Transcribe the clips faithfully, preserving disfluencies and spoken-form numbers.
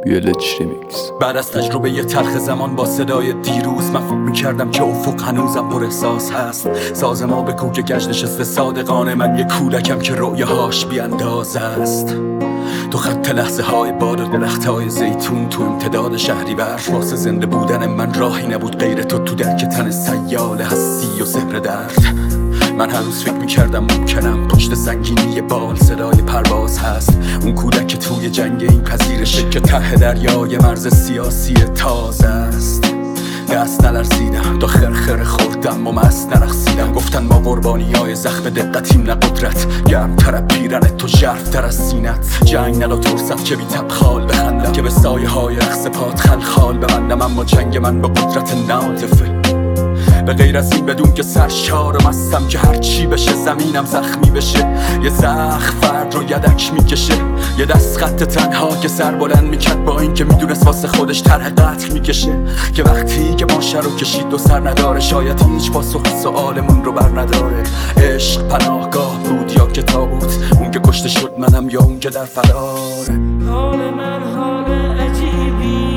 یلچ ریمیکس. بعد از تجربه یه تلخ زمان با صدای دیروز من فکر میکردم که افق هنوزم پر احساس هست. ساز ما به کوک گشت نشسته صادقانه، من یه کودکم که رؤیاهاش بیانداز است. تو خط لحظه های باد و درخت های زیتون، تو امتداد شهریور واسه زنده بودن من راهی نبود غیر تو تو درک تن سیال هستی و سحر درد. من هنوز فکر میکردم ممکنم پشت سنگینی بال صدای پرواز هست. اون کودک که توی جنگ این پذیرشه که ته دریای مرز سیاسی تازه است. دست نلرزیدم تا خرخر خوردم و مست نرقصیدم. گفتن ما قربانی های زخم دقتیم نه قدرت، گرم ترب پیرنت تو ژرف تر از سینت. جنگ نداد فرصت که بی تبخال بخندم، که به سایه های رقص پات خلخال ببندم. اما جنگ من به قدرت ناطفه، به غیر از این بدون که سرشار و مستم که هرچی بشه زمینم زخمی بشه. یه زخم فرد رو یدک میکشه، یه دست خط تنها که سر بلند میکرد با این که میدونست واسه خودش طرح قتل میکشه. که وقتی که ماشه رو کشید دو سر نداره، شاید هیچ پاسخ سؤالمون رو بر نداره. عشق پناهگاه بود یا که تابوت، اون که کشته شد منم یا اون که در فراره. حال من حال عجیبی،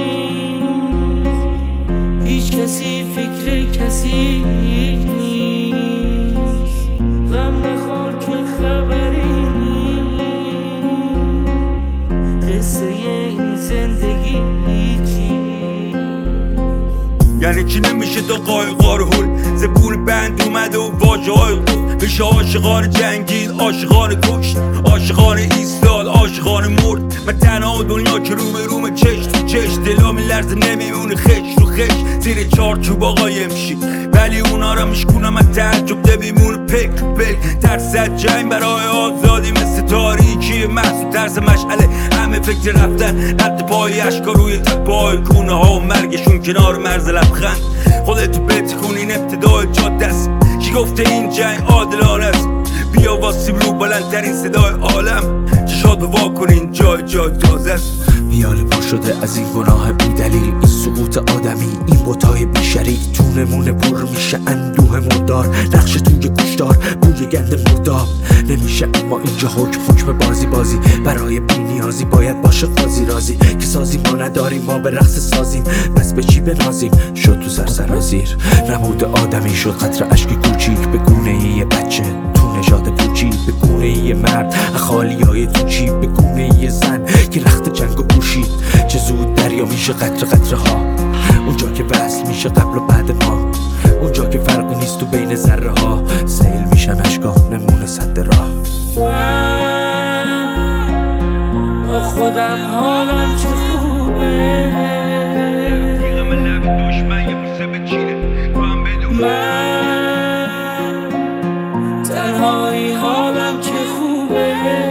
هیچ کسی فکر کسی نیست. غم نخور که خبری نیست، قصه این زندگی هیچی. یعنی چی نمیشه تا قایقا رو هل زبون بند اومده و واجه های قفل بشه. عاشقان جنگید، عاشقان کشت، عاشقان ایستاد، عاشقان مرد. من تنها دنیا که رو به روم چشت تو چشت، دلا میلرزه نمیمونه خش رو خش. زیر چار چوب آقای میشی ولی اونا را میشکونم از تعجب ده بیمونه پک پک. ترسد جنگ برای آزادی مثل تاریکی محصول ترس مشعله. همه فکر رفتن رد پای اشکا روی تپای کونه ها و مرگشون کنار مرز لبخند. خودتو بتکون این ابتدای جاده است. کی گفته این جنگ عادلانه است؟ بیا واسیم رو بلندترین صدای عالم، چشات به واکنین جای جای جازه است. میاله پر شده از این گناه بی دلیل، این سقوط آدمی، این بوتای بی شریک. جونمونه پر میشه اندوه مردار، نقش توی گوشدار بوی گند مرداب. نمیشه اما اینجا حکم حکم بازی بازی، برای بی نیازی باید باشه قاضی رازی. که سازی ما نداریم، ما به رقص سازیم، پس به چی بنازیم؟ شد تو سر سرازیر نمود آدمی شد قطره اشک کوچیک به گونه یه بچه تو نژاد پوچی، به گونه یه مرد خالی های تو چی، به گونه یه زن که رخت جنگ و پوشید. چه زود دریا میشه قطره قطره ها، اونجا که وصل میشه قبل و بعد ما، اونجا که فرقی نیست تو بین ذره ها. سیل میشن اشکا نمونه صد راه. با خودم حالم چه خوبه، من تنهایی حالم چه خوبه.